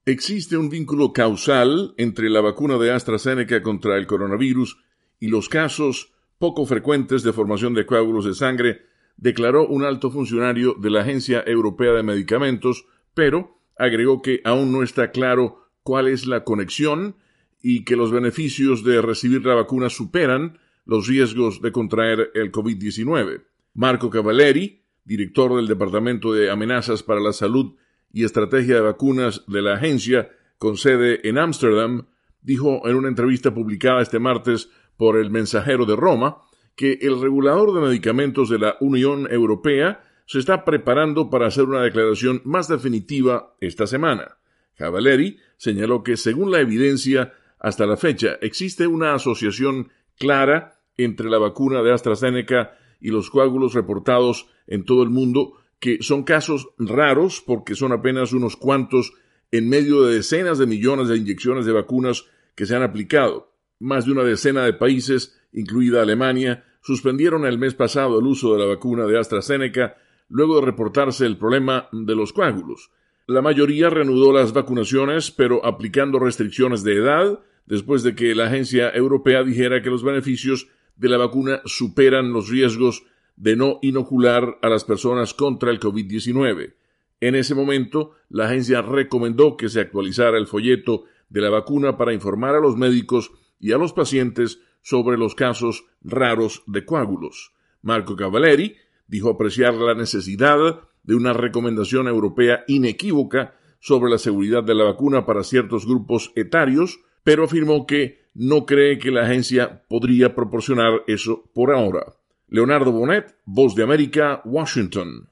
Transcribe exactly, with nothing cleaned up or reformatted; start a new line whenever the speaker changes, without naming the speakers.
Existe un vínculo causal entre la vacuna de AstraZeneca contra el coronavirus y los casos poco frecuentes de formación de coágulos de sangre, declaró un alto funcionario de la Agencia Europea de Medicamentos, pero agregó que aún no está claro cuál es la conexión y que los beneficios de recibir la vacuna superan los riesgos de contraer el COVID diecinueve. Marco Cavalleri, director del Departamento de Amenazas para la Salud y Estrategia de Vacunas de la agencia, con sede en Ámsterdam, dijo en una entrevista publicada este martes por El Mensajero de Roma que el regulador de medicamentos de la Unión Europea se está preparando para hacer una declaración más definitiva esta semana. Cavalleri señaló que, según la evidencia, hasta la fecha existe una asociación clara entre la vacuna de AstraZeneca y los coágulos reportados en todo el mundo, que son casos raros porque son apenas unos cuantos en medio de decenas de millones de inyecciones de vacunas que se han aplicado. Más de una decena de países, incluida Alemania, suspendieron el mes pasado el uso de la vacuna de AstraZeneca luego de reportarse el problema de los coágulos. La mayoría reanudó las vacunaciones, pero aplicando restricciones de edad, después de que la agencia europea dijera que los beneficios de la vacuna superan los riesgos de no inocular a las personas contra el COVID diecinueve. En ese momento, la agencia recomendó que se actualizara el folleto de la vacuna para informar a los médicos y a los pacientes sobre los casos raros de coágulos. Marco Cavalleri dijo apreciar la necesidad de una recomendación europea inequívoca sobre la seguridad de la vacuna para ciertos grupos etarios, pero afirmó que no cree que la agencia podría proporcionar eso por ahora. Leonardo Bonet, Voz de América, Washington.